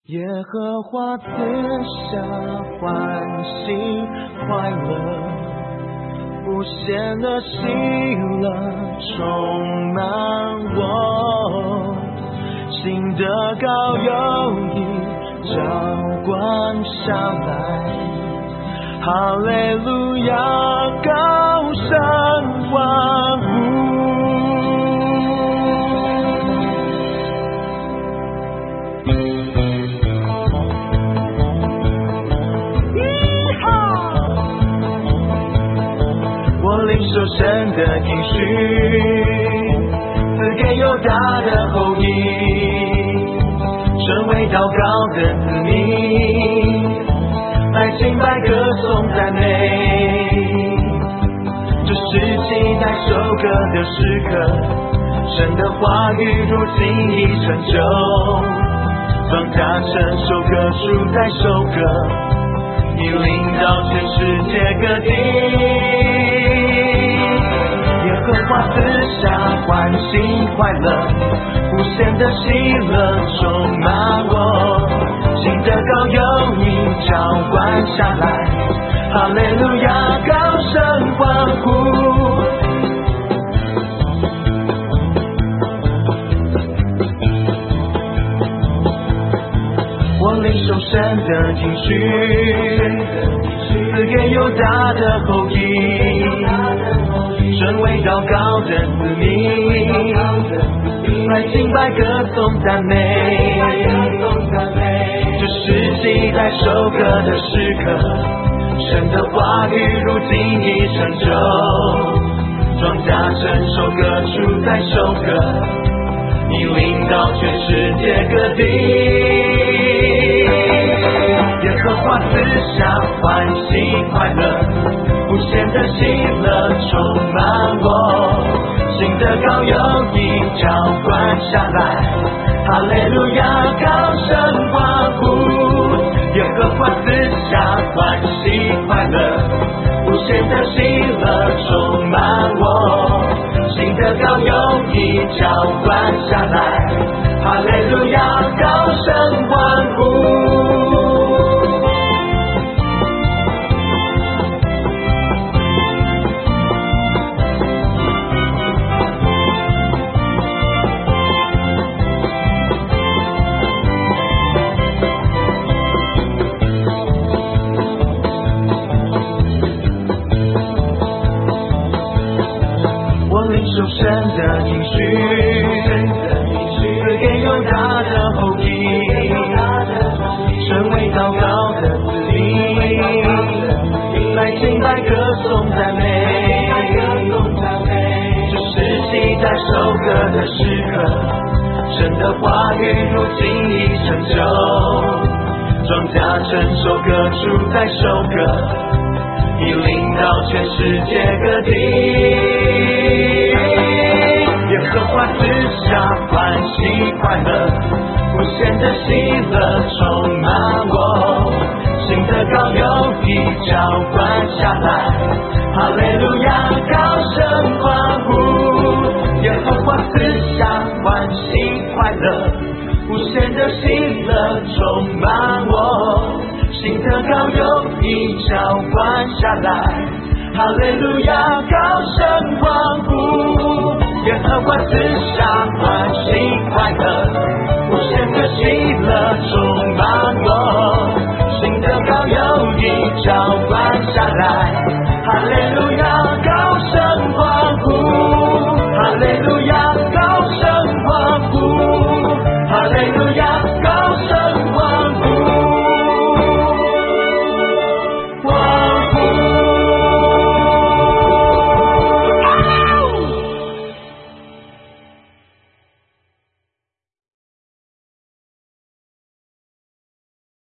耶和华赐下欢喜快乐，无限的喜乐充满我，新的高有一浇灌下来，哈利路亚，高声欢呼。领受神的应许，赐给犹大的后裔，成为祷告的子民，来敬拜歌颂赞美。这是期待收割的时刻，神的话语如今已成就，庄稼成熟，各树在收割，你领导全世界各地。耶和华赐下欢喜快乐，无限的喜乐充满我，新的高有你浇灌下来，哈利路亚，高声欢呼。我领受神的应许，赐给犹大的后裔，成为祷告的子民，来敬拜歌颂赞美。这是期待收割的时刻，神的话语如今已成就，庄稼成熟，各树在收割，你领导全世界各地。耶和华赐下欢喜快乐，无限的喜乐充满我，新的高有你浇灌下来，哈利路亚，高声欢呼。耶和华赐下欢喜快乐，无限的喜乐充满我，新的高有你浇灌下来，哈利路亚，高声欢呼。受神的应许，赐给犹大的后裔，成为祷告的子民，来敬拜歌颂赞美。这是期待收割的时刻，神的话语如今已成就，庄稼成熟，各树在收割，你领导全世界各地。耶和华赐下欢喜快乐，无限的喜乐充满我，新的高有你浇灌下来，哈利路亚，高声欢呼。耶和华赐下欢喜快乐，无限的喜乐充满我，新的高有你浇灌下来，哈利路亚，高声欢呼。耶和华赐下欢喜快乐，无限的喜乐充